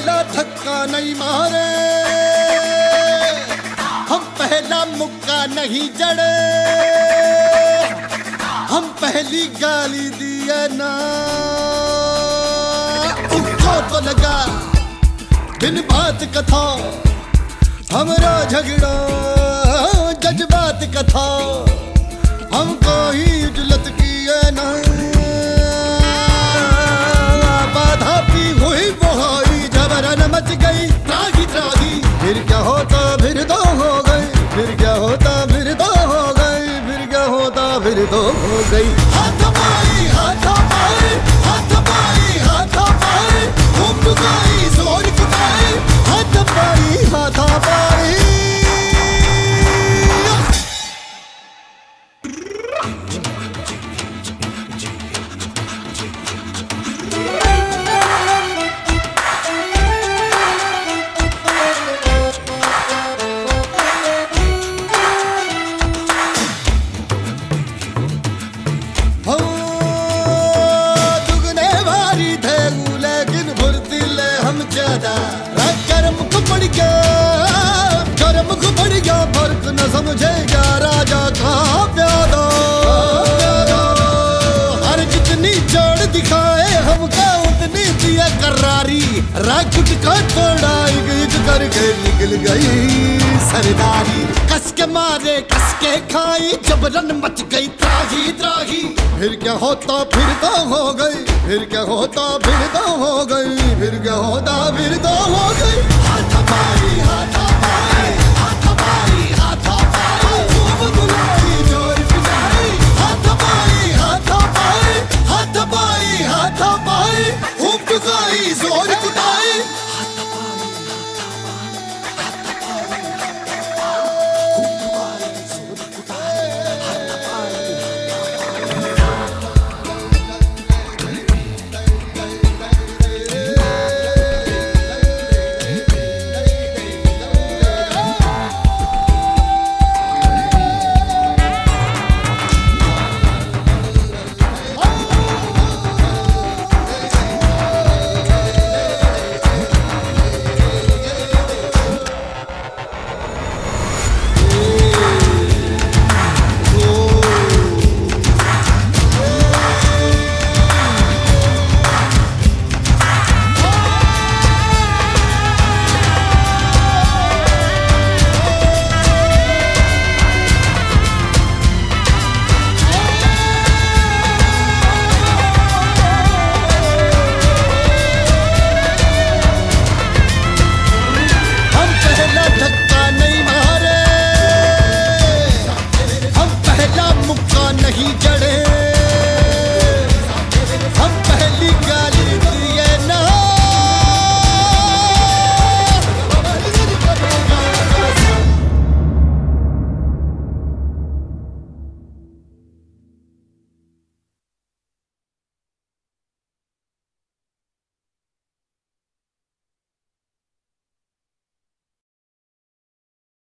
पहला धक्का नहीं मारे, हम पहला मुक्का नहीं जड़े, हम पहली गाली दिए ना। उसको तो लगा बिन बात कथा, हमारा झगड़ा जज्बात कथा, हमको ही उजलत की है ना। बाधा भी हुई वही जबरन मच गई त्राही त्राही, फिर क्या होता फिर दो हो गई, फिर क्या होता फिर दो हो गई, फिर क्या होता फिर दो हो गई। हाथ पाई हाथ पाई हाथ पाई हाथ पाई, घूम गई जोर कुदाई, हाथ पाई हाथ पाई। फर्क न समझेगा राजा का प्यादा, हर जितनी जोड़ दिखाए हमका उतनी दिया करारी, राकुट का तोड़ा एक करके निकल गई सरदारी। कस के मारे कस के खाई जबरन मच गई त्राही त्राही, फिर क्या होता फिर तो हो गई, फिर क्या होता फिर तो हो गई, फिर क्या होता फिर तो हो गई। हाथ पाई हाथ